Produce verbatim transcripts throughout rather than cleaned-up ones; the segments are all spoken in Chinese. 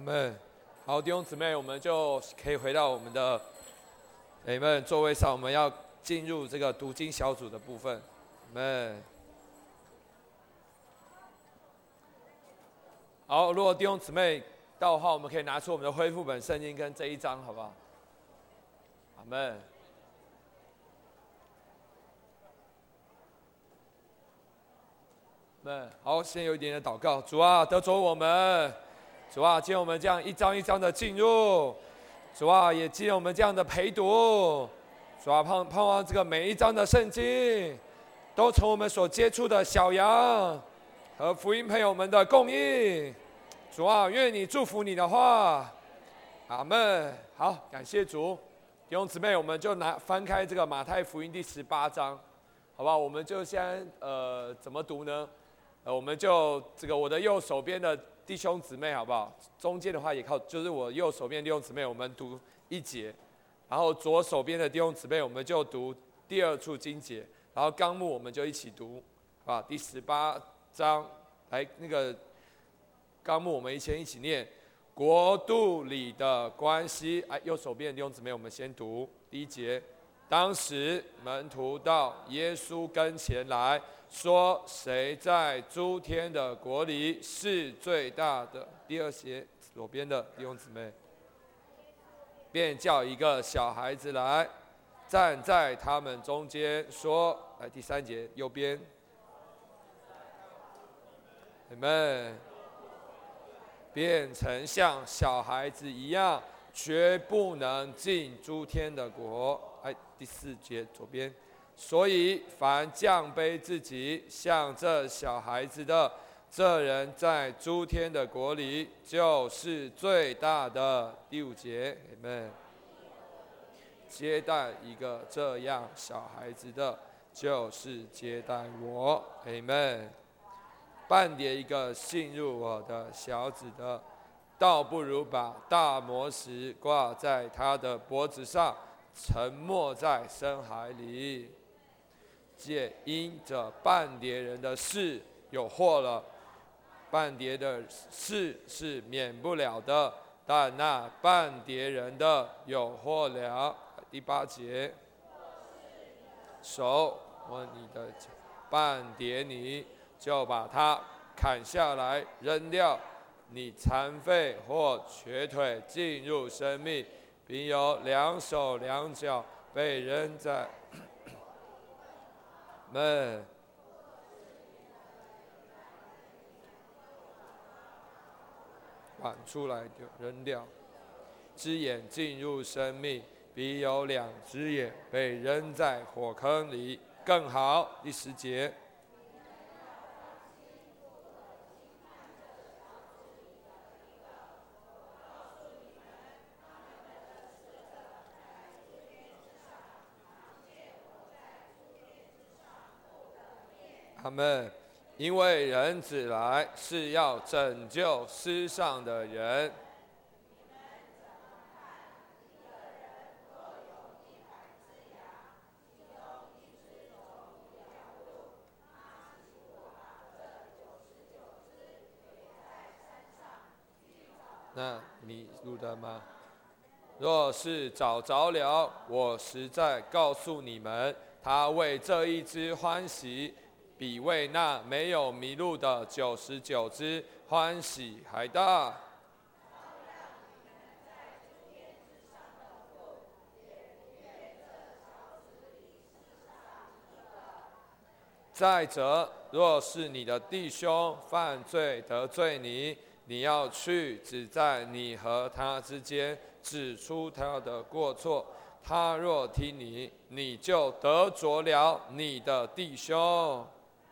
们好，弟兄姊妹，我们就可以回到我们的你们座位上，我们要进入这个读经小组的部分。你们好，如果弟兄姊妹到的话，我们可以拿出我们的恢复本圣经跟这一章，好不好？阿们。们好，先有一点点祷告。主啊，得着我们。主啊，今天我们这样一章一章的进入，主啊，也今天我们这样的陪读，主啊，盼盼望这个每一章的圣经，都从我们所接触的小羊和福音朋友们的供应。主啊，愿你祝福你的话，阿们。好，感谢主，弟兄姊妹，我们就拿翻开这个马太福音第十八章，好不好？我们就先呃怎么读呢？呃，我们就这个我的右手边的弟兄姊妹，好不好？中间的话也靠，就是我右手边弟兄姊妹，我们读一节，然后左手边的弟兄姊妹，我们就读第二处经节，然后纲目我们就一起读，啊，第十八章，来那个纲目我们先一起念，国度里的关系，哎，右手边的弟兄姊妹，我们先读第一节。当时门徒到耶稣跟前来说，谁在诸天的国里是最大的？第二节左边的弟兄姊妹，便叫一个小孩子来，站在他们中间，说：来，第三节右边，你们变成像小孩子一样，绝不能进诸天的国。哎，第四节左边，所以凡降卑自己，像这小孩子的，这人在诸天的国里就是最大的。第五节，你们接待一个这样小孩子的，就是接待我。你们半点一个信入我的小子的，倒不如把大磨石挂在他的脖子上，沉没在深海里。借因着半叠人的事有祸了，半叠的事是免不了的，但那半叠人的有祸了。第八节，手摸你的半叠你，就把它砍下来扔掉。你残废或瘸腿进入生命，并有两手两脚被扔在门挽出来就扔掉。只眼进入生命，必有两只眼被扔在火坑里，更好。第十节，阿们。因为人子来是要拯救世上的人。那迷路的吗？若是找着了，我实在告诉你们，他为这一只欢喜，比为那没有迷路的九十九只欢喜还大。再者，若是你的弟兄犯罪得罪你，你要去只在你和他之间指出他的过错。他若听你，你就得着了你的弟兄。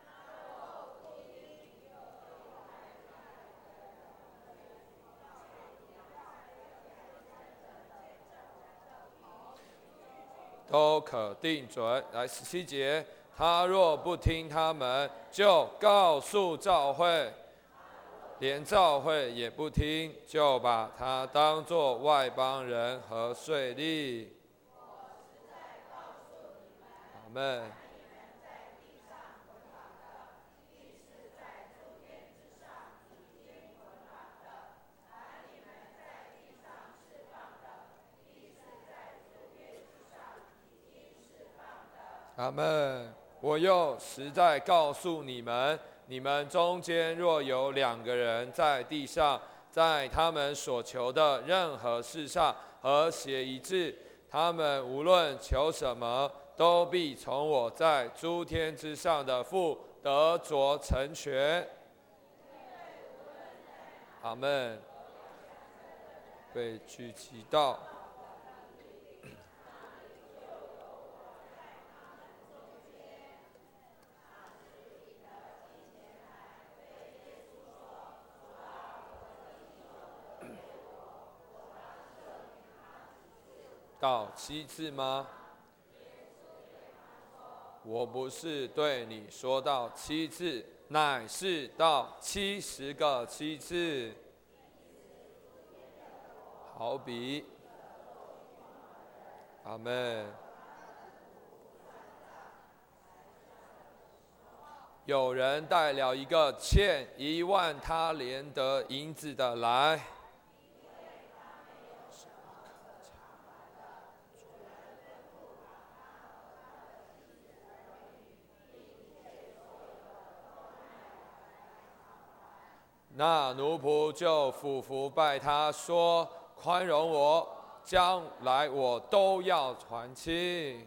都可定准。来，十七节，他若不听他们，就告诉教会，连教会也不听，就把他当作外邦人和税吏。阿们。 阿们。我又实在告诉你们，你们中间若有两个人在地上，在他们所求的任何事上和谐一致，他们无论求什么，都必从我在诸天之上的父得着成全。阿们。被举祈祷。到七次吗？我不是对你说到七次，乃是到七十个七次。好比，阿们。有人带了一个欠一万他连得银子的来，那奴仆就俯伏拜他说：“宽容我，将来我都要还清。”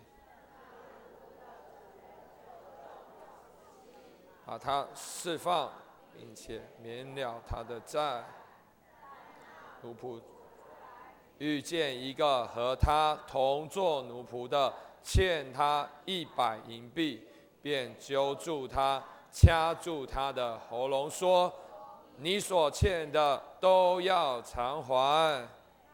把他释放，并且免了他的债。奴仆遇见一个和他同做奴仆的，欠他一百银币，便揪住他，掐住他的喉咙，说：“你所欠的都要偿还。”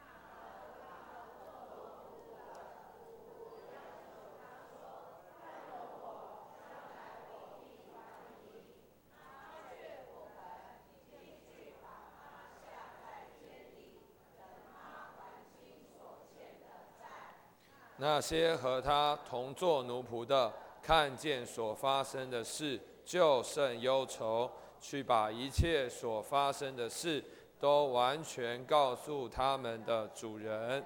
那些和他同做奴仆的，看见所发生的事，就甚忧愁，去把一切所发生的事都完全告诉他们的主人。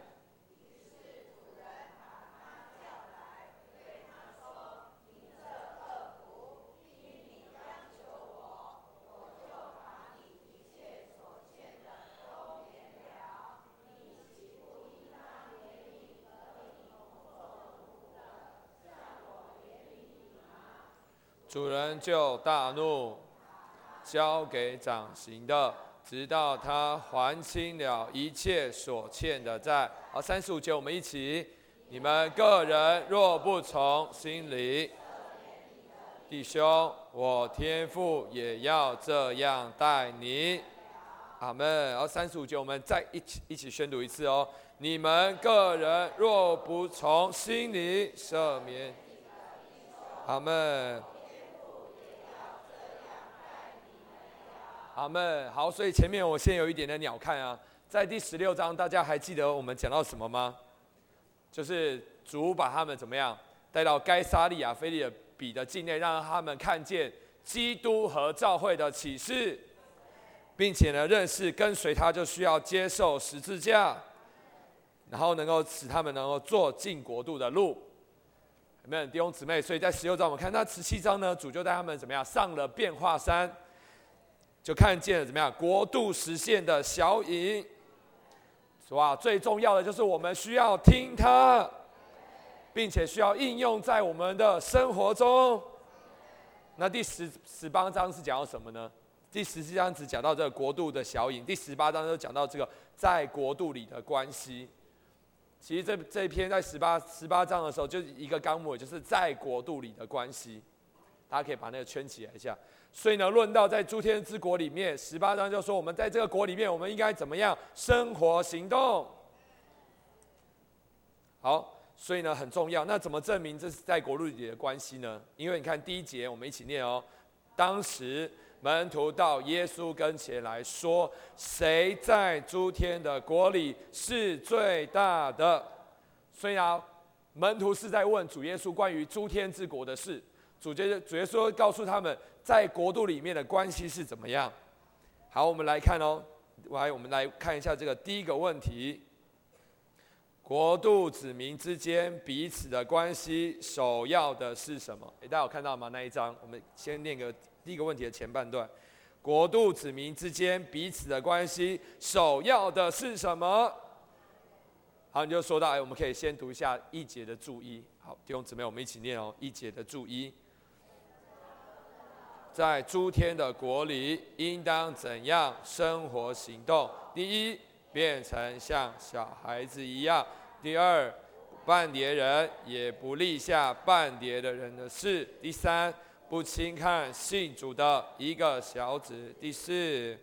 主人就大怒，交给掌刑的，直到他还清了一切所欠的债。好，三十五节我们一起：你们个人若不从心里，弟兄，我天父也要这样待你。阿们。然后三十五节我们再一起一起宣读一次哦：你们个人若不从心里赦免，阿们。阿们。好，所以前面我先有一点的鸟看啊，在第十六章，大家还记得我们讲到什么吗？就是主把他们怎么样带到该撒利亚腓立比的境内，让他们看见基督和教会的启示，并且呢，认识跟随他就需要接受十字架，然后能够使他们能够做进国度的路。有没有弟兄姊妹？所以在十六章我们看，那十七章呢，主就带他们怎么样上了变化山。就看见了怎么样国度实现的小影，是吧？最重要的就是我们需要听他，并且需要应用在我们的生活中。那第十十八章是讲到什么呢？第十七章只讲到这个国度的小影，第十八章就讲到这个在国度里的关系。其实这这一篇在十八十八章的时候，就一个纲目，就是在国度里的关系。大家可以把那个圈起来一下。所以呢，论到在诸天之国里面，十八章就说我们在这个国里面，我们应该怎么样生活行动。好，所以呢很重要。那怎么证明这是在国度里的关系呢？因为你看第一节，我们一起念哦。当时门徒到耶稣跟前来说：“谁在诸天的国里是最大的？”所以啊，门徒是在问主耶稣关于诸天之国的事。主耶主耶稣告诉他们，在国度里面的关系是怎么样。好，我们来看哦，来我们来看一下这个第一个问题。 国度子民之间彼此的关系，首要的是什么？大家有看到吗？那一章，我们先念个第一个问题的前半段。国度子民之间彼此的关系，首要的是什么？好，你就说到，哎，我们可以先读一下一节的注一。好，弟兄姊妹，我们一起念哦，一节的注一。在诸天的国里，应当怎样生活行动？第一，变成像小孩子一样；第二，半叠人也不立下半叠的人的事；第三，不轻看信主的一个小子；第四，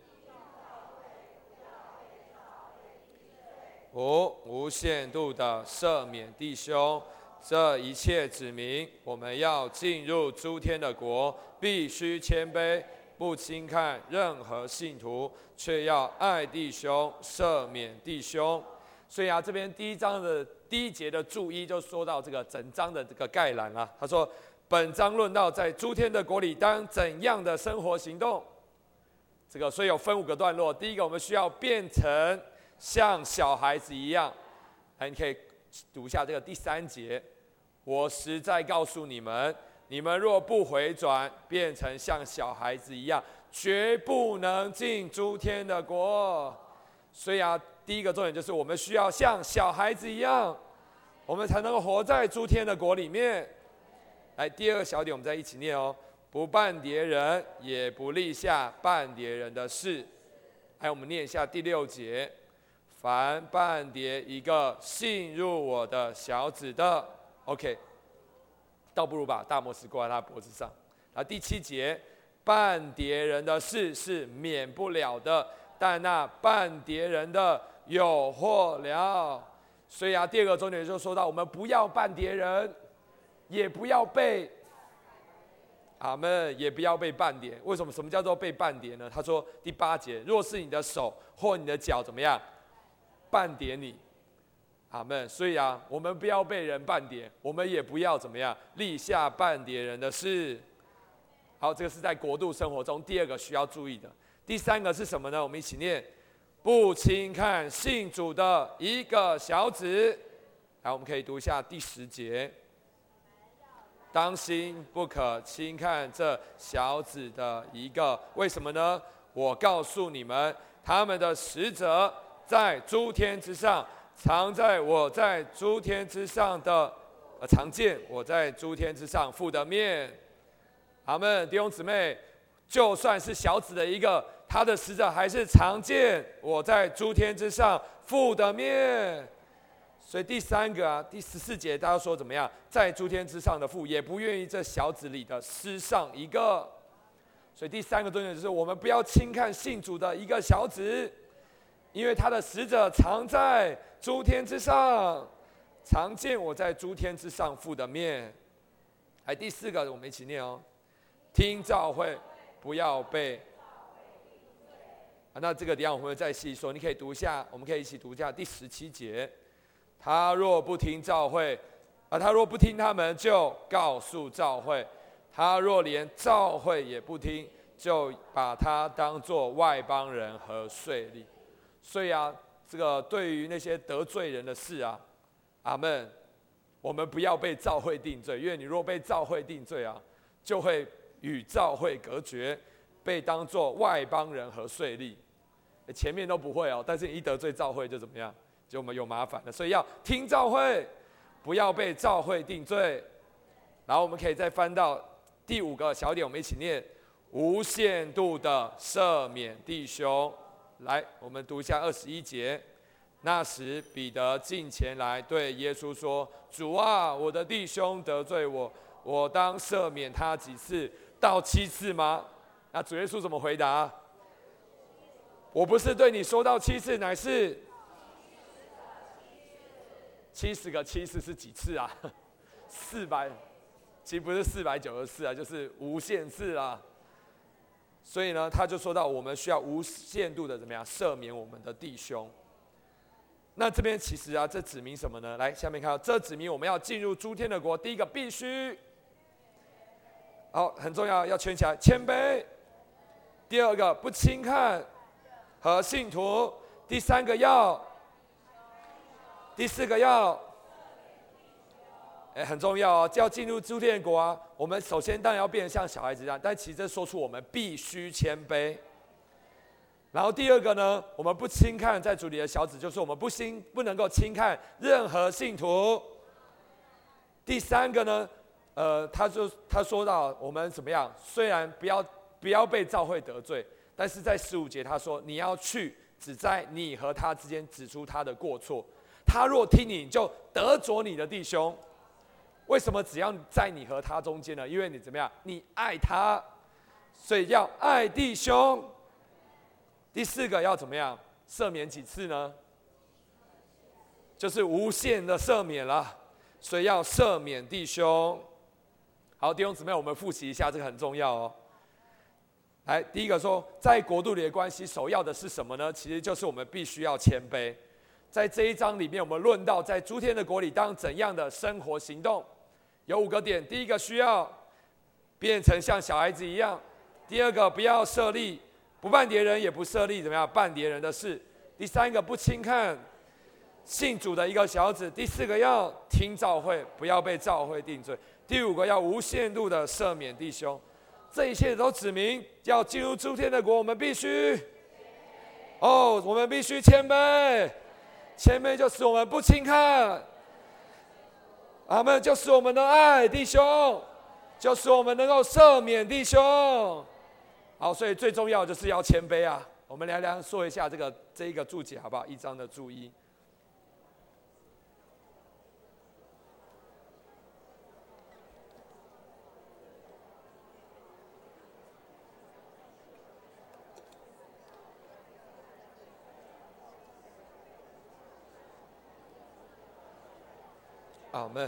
五无限度的赦免弟兄。这一切指明，我们要进入诸天的国，必须谦卑，不轻看任何信徒，却要爱弟兄，赦免弟兄。所以啊，这边第一章的第一节的注一就说到这个整章的这个概览啊。他说，本章论到在诸天的国里当怎样的生活行动。这个所以有分五个段落。第一个，我们需要变成像小孩子一样。来，你可以读一下这个第三节。我实在告诉你们，你们若不回转，变成像小孩子一样，绝不能进诸天的国。所以啊，第一个重点就是我们需要像小孩子一样，我们才能够活在诸天的国里面。来，第二个小点，我们再一起念哦。不半叠人，也不立下半叠人的事。来，我们念一下第六节。凡半叠一个信入我的小子的。OK， 倒不如把大磨石挂在他脖子上。然后第七节，半叠人的事是免不了的，但那半叠人的有祸了。所以啊，第二个重点就说到，我们不要半叠人，也不要被阿们，也不要被半叠。为什么？什么叫做被半叠呢？他说第八节，若是你的手或你的脚怎么样，半叠你。阿们。所以啊，我们不要被人半叠，我们也不要怎么样立下半叠人的事。好，这个是在国度生活中第二个需要注意的。第三个是什么呢？我们一起念：不轻看信主的一个小子。来，我们可以读一下第十节：当心不可轻看这小子的一个。为什么呢？我告诉你们，他们的使者在诸天之上。常在我在诸天之上的，呃，常见我在诸天之上父的面。阿们，弟兄姊妹，就算是小子的一个，他的使者还是常见我在诸天之上父的面。所以第三个啊，第十四节，大家说怎么样？在诸天之上的父也不愿意这小子里的失上一个。所以第三个重点就是，我们不要轻看信主的一个小子。因为他的使者常在诸天之上，常见我在诸天之上父的面。来，第四个，我们一起念哦。听召会，不要被。啊，那这个地方我们会再细说，你可以读一下，我们可以一起读一下第十七节。他若不听召会，啊，他若不听他们，就告诉召会；他若连召会也不听，就把他当作外邦人和税吏。所以啊，这个对于那些得罪人的事啊，阿们，我们不要被召会定罪，因为你若被召会定罪啊，就会与召会隔绝，被当作外邦人和税吏。前面都不会哦，但是你一得罪召会就怎么样？就我们有麻烦了。所以要听召会，不要被召会定罪。然后我们可以再翻到第五个小点，我们一起念：无限度的赦免弟兄。来，我们读一下二十一节。那时，彼得进前来对耶稣说：“主啊，我的弟兄得罪我，我当赦免他几次？到七次吗？”那主耶稣怎么回答？我不是对你说到七次，乃是七十个七次是几次啊？四百，其实不是四百九十四啊，就是无限次啊。所以呢，他就说到，我们需要无限度的怎么样赦免我们的弟兄。那这边其实啊，这指明什么呢？来，下面看到，这指明我们要进入诸天的国。第一个必须，好，很重要，要圈起来，谦卑。第二个不轻看和信徒。第三个要第四个要，哎，很重要哦，要进入诸天国啊。我们首先当然要变得像小孩子一样，但其实这说出我们必须谦卑。然后第二个呢，我们不轻看在主里的小子，就是我们不轻不能够轻看任何信徒。第三个呢，呃，他就他说到我们怎么样？虽然不要不要被教会得罪，但是在十五节他说你要去，只在你和他之间指出他的过错。他若听你，就得着你的弟兄。为什么只要在你和他中间呢？因为你怎么样？你爱他，所以要爱弟兄。第四个要怎么样？赦免几次呢？就是无限的赦免了，所以要赦免弟兄。好，弟兄姊妹，我们复习一下，这个很重要哦。来，第一个说，在国度里的关系，首要的是什么呢？其实就是我们必须要谦卑。在这一章里面，我们论到在诸天的国里当怎样的生活行动，有五个点。第一个，需要变成像小孩子一样；第二个，不要设立。不办别人也不设立怎么样办别人的事。第三个，不轻看信主的一个小子。第四个，要听教会，不要被教会定罪。第五个，要无限度的赦免弟兄。这一切都指明要进入诸天的国，我们必须哦，我们必须谦卑。谦卑就使我们不轻看，阿们，就使我们能爱弟兄，就使我们能够赦免弟兄。好，所以最重要的就是要谦卑啊！我们来来说一下这个这一个注解好不好？一章的注一。阿们。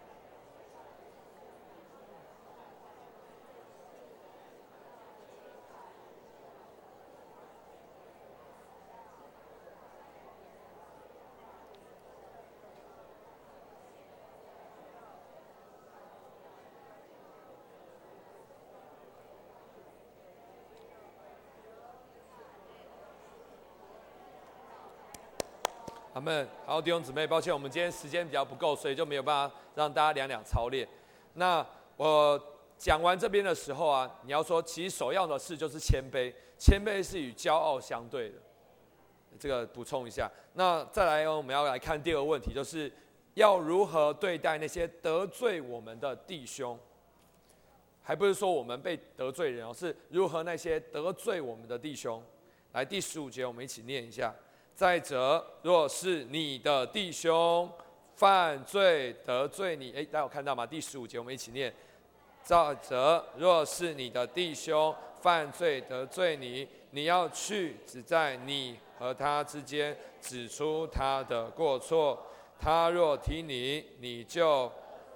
阿们。好，弟兄姊妹，抱歉，我们今天时间比较不够，所以就没有办法让大家两两操练。那我讲完这边的时候啊，你要说，其实首要的事就是谦卑，谦卑是与骄傲相对的。这个补充一下。那再来哦，我们要来看第二个问题，就是要如何对待那些得罪我们的弟兄。还不是说我们被得罪人哦，是如何那些得罪我们的弟兄。来，第十五节，我们一起念一下。再者，若是你的弟兄犯罪得罪你，哎，大家有看到吗？第十五节，我们一起念。再者，若是你的弟兄犯罪得罪你，你要去，只在你和他之间指出他的过错。他若听你，你就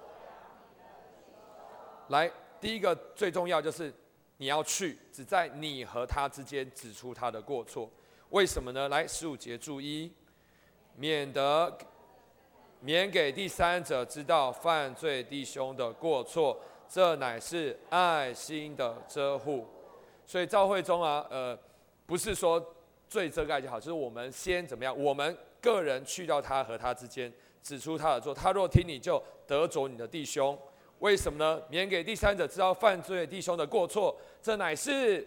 来。第一个最重要就是你要去，只在你和他之间指出他的过错。为什么呢？来，十五节注一，免得免给第三者知道犯罪弟兄的过错，这乃是爱心的遮护。所以教会中啊，呃，不是说罪遮盖就好，就是我们先怎么样？我们个人去到他和他之间，指出他的错。他若听你，就得着你的弟兄。为什么呢？免给第三者知道犯罪弟兄的过错，这乃是。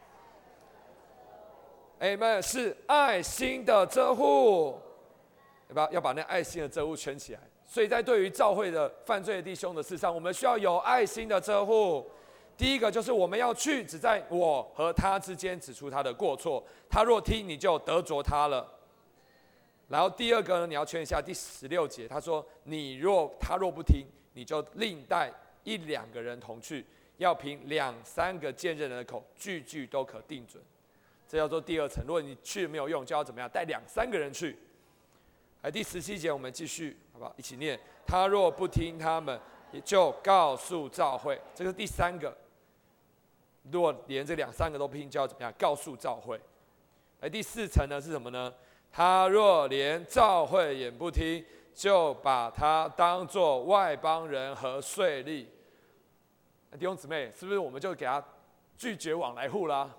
阿们，是爱心的遮护，要不要要把那爱心的遮护圈起来？所以在对于教会的犯罪的弟兄的事上，我们需要有爱心的遮护。第一个就是我们要去，只在我和他之间指出他的过错。他若听，你就得着他了。然后第二个呢，你要圈一下第十六节，他说：你若他若不听，你就另带一两个人同去，要凭两三个见证人的口，句句都可定准。这叫做第二层。如果你去没有用，就要怎么样？带两三个人去。来，第十七节，我们继续，好不好？一起念。他若不听他们，也就告诉教会。这个是第三个。如果连这两三个都不听，就要怎么样？告诉教会。来，第四层呢是什么呢？他若连教会也不听，就把他当作外邦人和税吏。弟兄姊妹，是不是我们就给他拒绝往来户啦？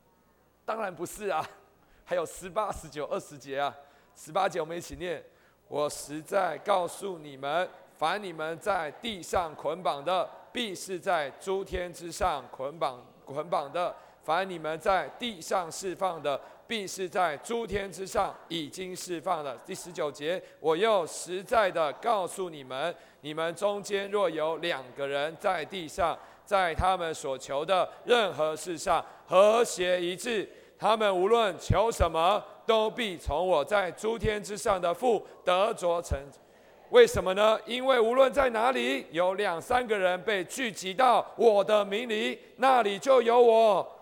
当然不是啊，还有十八、十九、二十节啊。十八节我们一起念： 我实在告诉你们，凡你们在地上捆绑的，必是在诸天之上捆绑捆绑的；凡你们在地上释放的，必是在诸天之上已经释放了。第十九节，我又实在的告诉你们，你们中间若有两个人在地上，在他们所求的任何事上和谐一致，他们无论求什么，都必从我在诸天之上的父得着成。为什么呢？因为无论在哪里有两三个人被聚集到我的名里，那里就有我。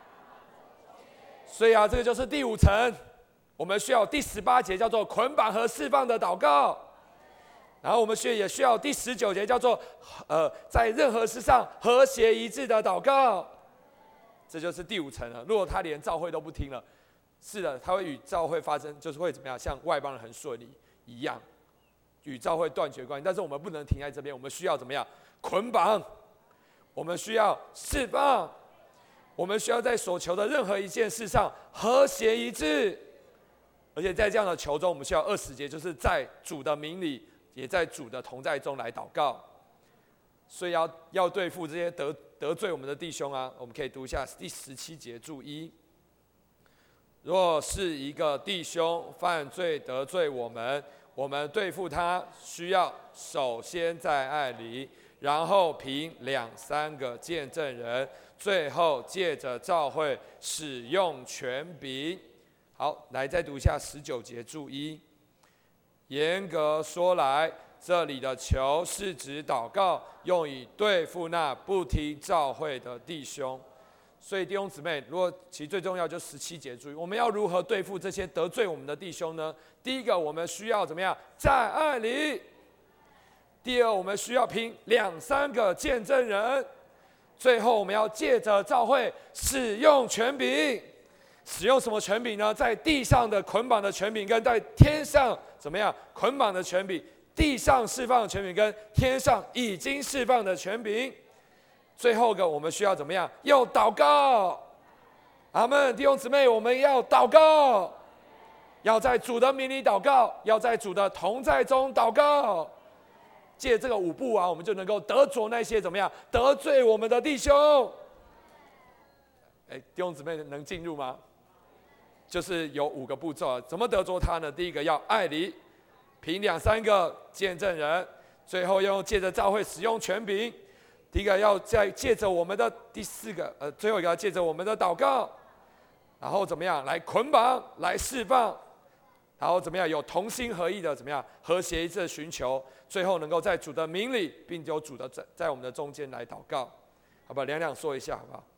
所以啊，这个就是第五层，我们需要第十八节叫做捆绑和释放的祷告，然后我们需也需要第十九节叫做呃，在任何事上和谐一致的祷告。这就是第五层了。如果他连教会都不听了，是的，他会与教会发生，就是会怎么样，像外邦人很顺利一样，与教会断绝关系。但是我们不能停在这边，我们需要怎么样？捆绑，我们需要释放，我们需要在所求的任何一件事上和谐一致。而且在这样的求中，我们需要二十节，就是在主的名里，也在主的同在中来祷告。所以要要对付这些得得罪我们的弟兄啊，我们可以读一下第十七节，注一。若是一个弟兄犯罪得罪我们，我们对付他，需要首先在爱里，然后凭两三个见证人，最后借着教会使用权柄。好，来再读一下十九节，注一。严格说来，这里的求是指祷告，用以对付那不听教会的弟兄。所以弟兄姊妹，如果其实最重要就十七节，注意我们要如何对付这些得罪我们的弟兄呢？第一个，我们需要怎么样？在爱里。第二，我们需要凭两三个见证人。最后，我们要借着教会使用权柄。使用什么权柄呢？在地上的捆绑的权柄，跟在天上怎么样捆绑的权柄？地上释放的权柄，跟天上已经释放的权柄。最后一个，我们需要怎么样？要祷告。阿们，弟兄姊妹，我们要祷告，要在主的名里祷告，要在主的同在中祷告。借这个五步啊，我们就能够得着那些怎么样得罪我们的弟兄。哎，弟兄姊妹能进入吗？就是有五个步骤啊，怎么得着他呢？第一个要爱里，凭两三个见证人，最后要借着教会使用权柄。第一个要再借着我们的第四个，呃，最后一个要借着我们的祷告，然后怎么样来捆绑、来释放，然后怎么样有同心合意的怎么样和谐一致的寻求，最后能够在主的名里，并有主的在在我们的中间来祷告，好不好？两两说一下，好不好？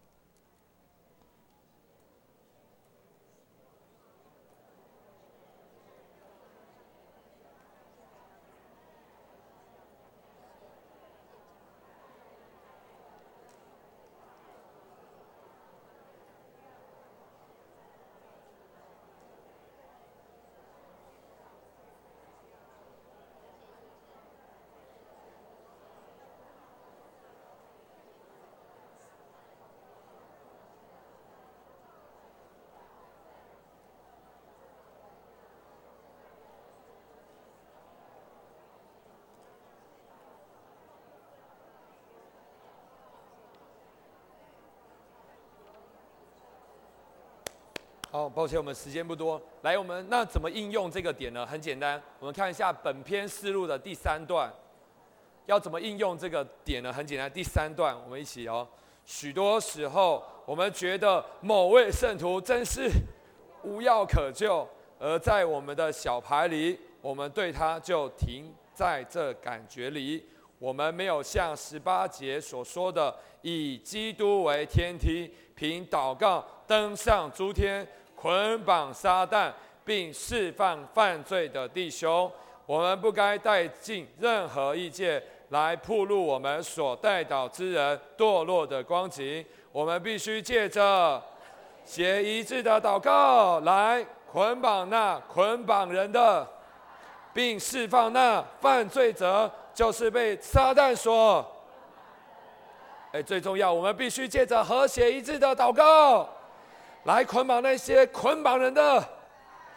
好，抱歉，我们时间不多。来，我们那怎么应用这个点呢？很简单，我们看一下本篇思路的第三段，要怎么应用这个点呢？很简单，第三段我们一起哦。许多时候，我们觉得某位圣徒真是无药可救，而在我们的小牌里，我们对他就停在这感觉里。我们没有像十八节所说的，以基督为天梯，凭祷告登上诸天，捆绑撒旦，并释放犯罪的弟兄。我们不该带进任何意见来暴露我们所带导之人堕落的光景。我们必须借着协一致的祷告来捆绑那捆绑人的，并释放那犯罪者，就是被撒旦所。哎，最重要，我们必须借着和谐一致的祷告来捆绑那些捆绑人的，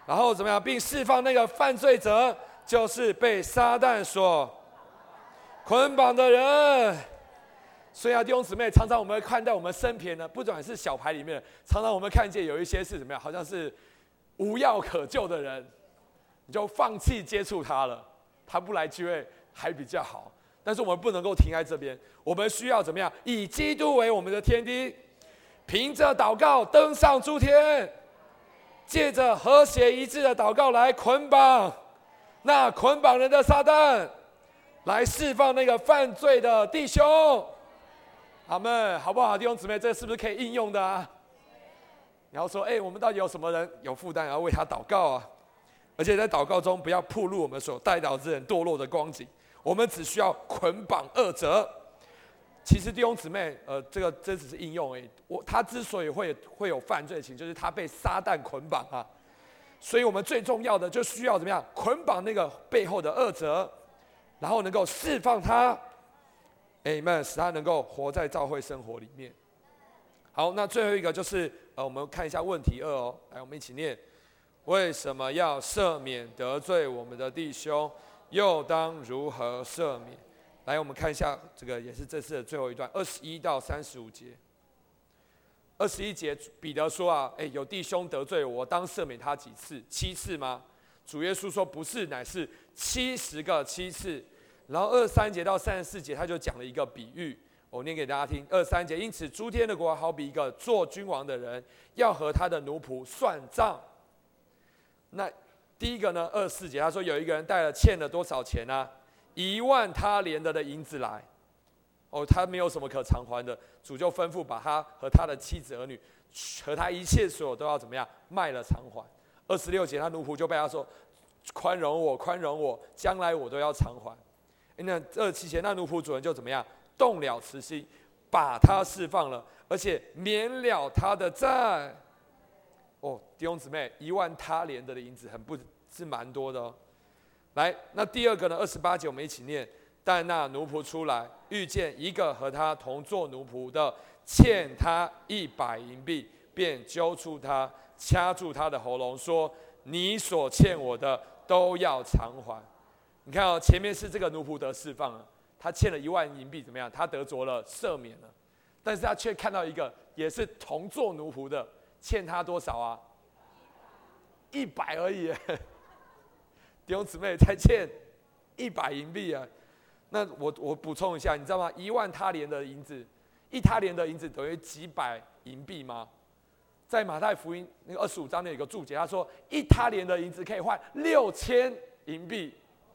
然后怎么样，并释放那个犯罪者，就是被撒旦所捆绑的人。所以啊，弟兄姊妹，常常我们会看到我们身边呢，不管是小牌里面，常常我们看见有一些是怎么样，好像是无药可救的人，你就放弃接触他了，他不来聚会还比较好。但是我们不能够停在这边，我们需要怎么样？以基督为我们的天梯，凭着祷告登上诸天，借着和谐一致的祷告来捆绑那捆绑人的撒旦，来释放那个犯罪的弟兄。阿们，好不好？弟兄姊妹，这是不是可以应用的啊？你要说，哎、欸，我们到底有什么人有负担，要为他祷告啊？而且在祷告中，不要暴露我们所带导之人堕落的光景。我们只需要捆绑恶者。其实弟兄姊妹，呃，这个这只是应用而已。我他之所以会会有犯罪情，就是他被撒旦捆绑啊。所以我们最重要的就需要怎么样捆绑那个背后的恶者，然后能够释放他。Amen， 使他能够活在教会生活里面。好，那最后一个就是呃，我们看一下问题二哦，来，我们一起念：为什么要赦免得罪我们的弟兄？又当如何赦免？来，我们看一下这个，也是这次的最后一段，二十一到三十五节。二十一节，彼得说啊，哎，有弟兄得罪我，当赦免他几次？七次吗？主耶稣说不是，乃是七十个七次。然后二三节到三十四节，他就讲了一个比喻，我念给大家听。二三节，因此诸天的国好比一个做君王的人，要和他的奴仆算账。那第一个呢，二四节他说有一个人带了欠了多少钱啊？一万他连得的银子来。哦，他没有什么可偿还的，主就吩咐把他和他的妻子儿女和他一切所有都要怎么样卖了偿还。二十六节，他奴仆就被他说宽容我，宽容我，将来我都要偿还。那二十七节，那奴仆主人就怎么样？动了慈心，把他释放了，而且免了他的债。哦，弟兄姊妹，一万他连得的银子，很不是蛮多的哦。来，那第二个呢？二十八节，我们一起念。但那奴仆出来，遇见一个和他同做奴仆的，欠他一百银币，便揪住他，掐住他的喉咙，说：“你所欠我的都要偿还。”你看哦，前面是这个奴仆得释放了，他欠了一万银币，怎么样？他得着了赦免了，但是他却看到一个也是同做奴仆的，欠他多少啊？一百而已。弟兄姊妹，才欠一百银币啊！那我我补充一下，你知道吗？一万他连的银子，一他连的银子等于几百银币吗？在马太福音那个二十五章那有个注解，他说一他连的银子可以换六千银币。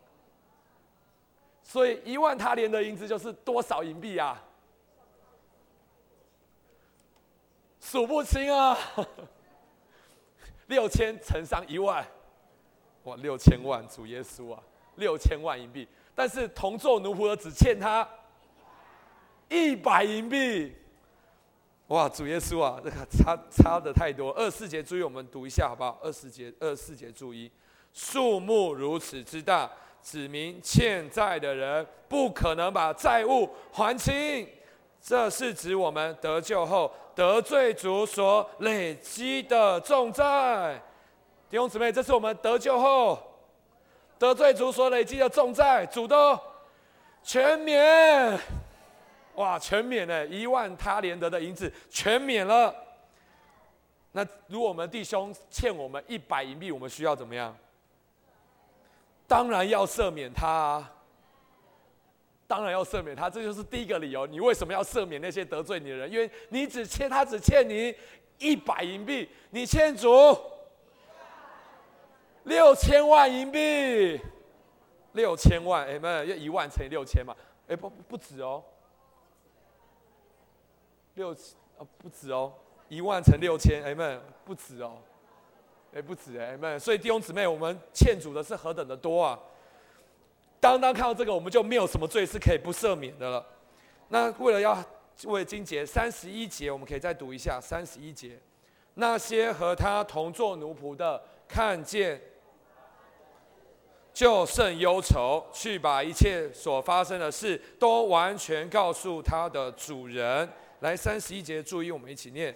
所以一万他连的银子就是多少银币啊？数不清啊！六千乘上一万，哇，六千万！主耶稣啊，六千万银币。但是同做奴仆的只欠他一百银币。哇，主耶稣啊，这个差差的太多。二十四节注意，我们读一下好不好？二十节，二十四节注意，数目如此之大。指明欠债的人不可能把债务还清，这是指我们得救后得罪主所累积的重债。弟兄姊妹，这是我们得救后得罪主所累积的重债，主都全免。哇，全免呢！一万他连得的银子全免了。那如果我们弟兄欠我们一百银币，我们需要怎么样？当然要赦免他啊！当然要赦免他，这就是第一个理由。你为什么要赦免那些得罪你的人？因为你只欠他只欠你一百银币，你欠主六千万银币，六千万，哎，没有，要一万乘以六千嘛？哎，不不止哦，六哦不止哦，一万乘六千，哎，没有，不止哦。哎，不止哎，们，所以弟兄姊妹，我们欠主的是何等的多啊！当当看到这个，我们就没有什么罪是可以不赦免的了。那为了要为了经节三十一节，我们可以再读一下三十一节。那些和他同做奴仆的，看见就甚忧愁，去把一切所发生的事都完全告诉他的主人。来，三十一节，注意，我们一起念。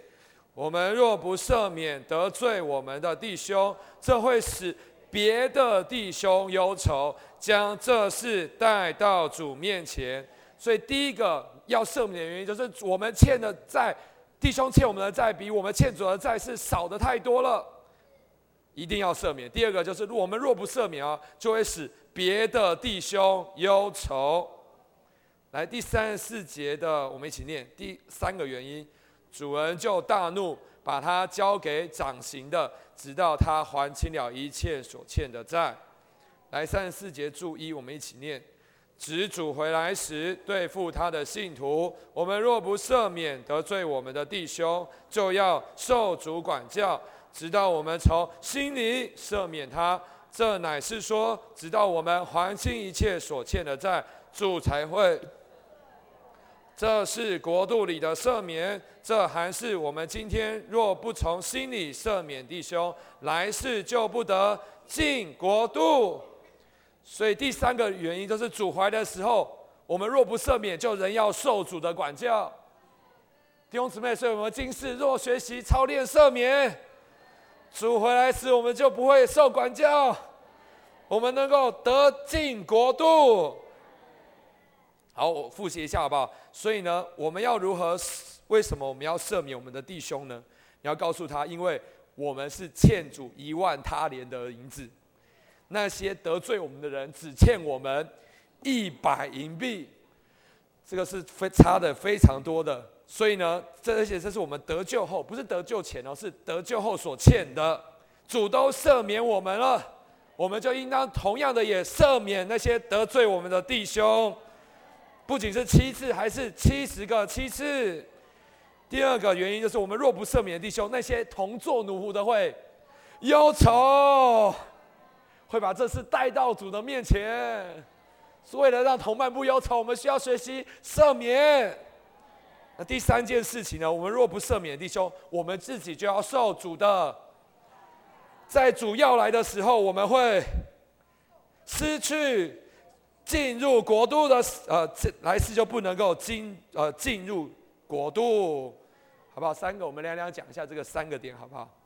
我们若不赦免得罪我们的弟兄，这会使别的弟兄忧愁，将这事带到主面前。所以第一个要赦免的原因，就是我们欠的债，弟兄欠我们的债，比我们欠主的债是少的太多了，一定要赦免。第二个就是我们若不赦免啊，就会使别的弟兄忧愁。来，第三十四节的，我们一起念第三个原因。主人就大怒，把他交给掌刑的，直到他还清了一切所欠的债。来，三十四节注一，我们一起念：指主回来时，对付他的信徒，我们若不赦免得罪我们的弟兄，就要受主管教，直到我们从心里赦免他。这乃是说，直到我们还清一切所欠的债，主才会。这是国度里的赦免，这还是我们今天若不从心里赦免弟兄，来世就不得进国度。所以第三个原因就是主回来的时候，我们若不赦免，就仍要受主的管教。弟兄姊妹，所以我们今世若学习操练赦免，主回来时我们就不会受管教，我们能够得进国度。好，我复习一下好不好？所以呢，我们要如何？为什么我们要赦免我们的弟兄呢？你要告诉他，因为我们是欠主一万他连的银子，那些得罪我们的人只欠我们一百银币，这个是非差的非常多的。所以呢，这而且这是我们得救后，不是得救前哦，是得救后所欠的。主都赦免我们了，我们就应当同样的也赦免那些得罪我们的弟兄。不仅是七次，还是七十个七次。第二个原因就是，我们若不赦免的弟兄，那些同作奴仆的会忧愁，会把这事带到主的面前。是为了让同伴不忧愁，我们需要学习赦免。那第三件事情呢？我们若不赦免的弟兄，我们自己就要受主的。在主要来的时候，我们会失去。进入国度的呃，来世就不能够进呃进入国度，好不好？三个，我们两两讲一下这个三个点，好不好？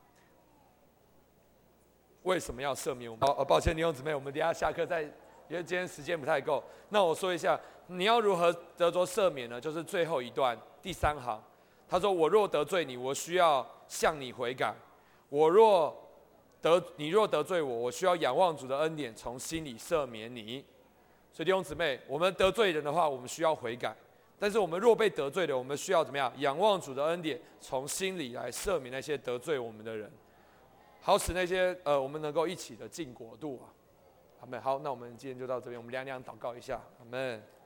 为什么要赦免我们？哦，抱歉，弟兄姊妹，我们等一下下课再，因为今天时间不太够。那我说一下，你要如何得着赦免呢？就是最后一段第三行，他说：“我若得罪你，我需要向你悔改；我若得你若得罪我，我需要仰望主的恩典，从心里赦免你。”所以弟兄姊妹，我们得罪人的话，我们需要悔改；但是我们若被得罪了，我们需要怎么样？仰望主的恩典，从心里来赦免那些得罪我们的人，好使那些呃我们能够一起的进国度啊。阿们。好，那我们今天就到这边，我们两两祷告一下。阿们。